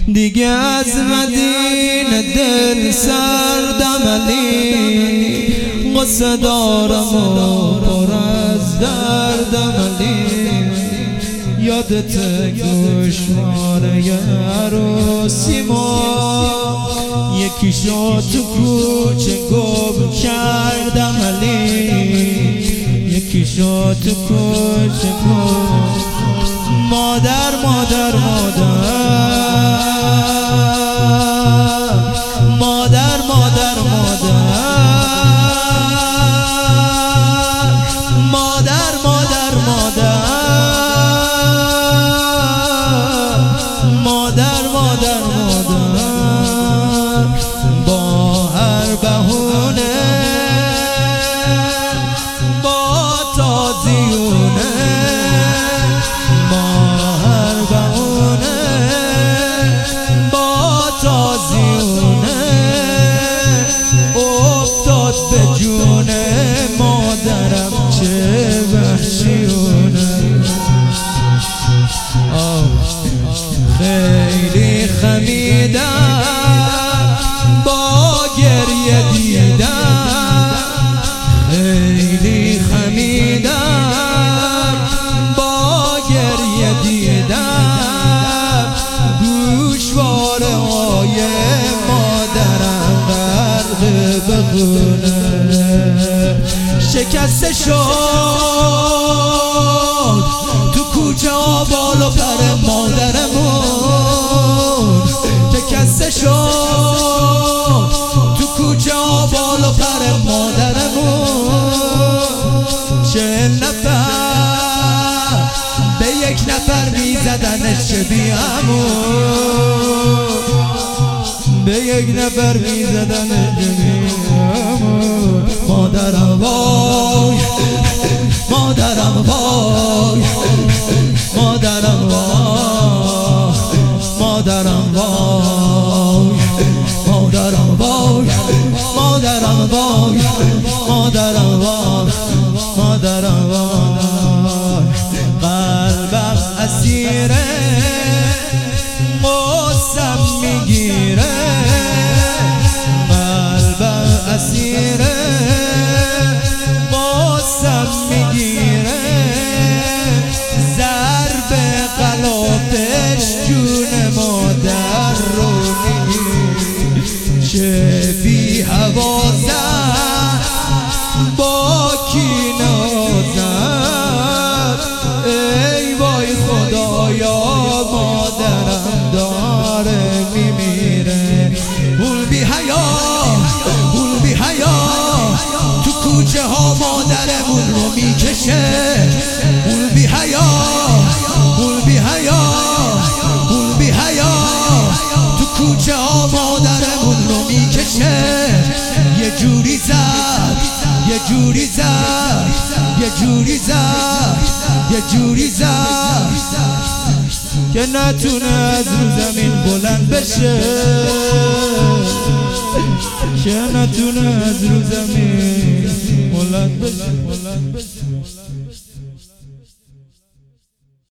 دیگه از مدینه دل سردم علی، قصه دارم و پر از دردم علی. یادت گوشواره عروسی ما، یکی شد تو کوچه گم کردم علی، یکی شد تو کوچه گم. مادر مادر مادر مادر مادر مادر مادر مادر مادر با هر بهونه با تازیونه، با هر بهونه با تازیونه افتاد به جون مادرم، چه وحشیونه. خیلی خمیدم با گریه دیدم، خیلی خمیدم با گریه دیدم. گوشواره های مادرم غرق به خونه، شکسته شد تو کوچه آبال و پر مادرمون، شکسته شد تو کوچه آبال و پر مادرمون. 40 نفر به یک نفر میزدنش چه بیامون، به یک نفر میزدنش چه بیامون. مادرم وای مادرم وای مادرم وای مادرم وای مادرم وای مادرم وای مادرم وای مادرم وای. قلبم اسیره قصم میگیره، قلبم اسیره قصم میگیره. ضرب غلافش جون مادر رو میگیره، چه بی حواسم با کی نازم. ای وای خدایا مادرم داره میمیره. اون بی حیا اون بی حیا تو کوچه ها مادرمون رو میکشه. اون بی حیا اون بی حیا اون بی حیا تو کوچه ها مادرمون رو میکشه. یه جوری زد یه جوری زد یه جوری زد یه جوری زد که نتونه از رو زمین بلند بشه، که نتونه از رو زمین بلند بشه.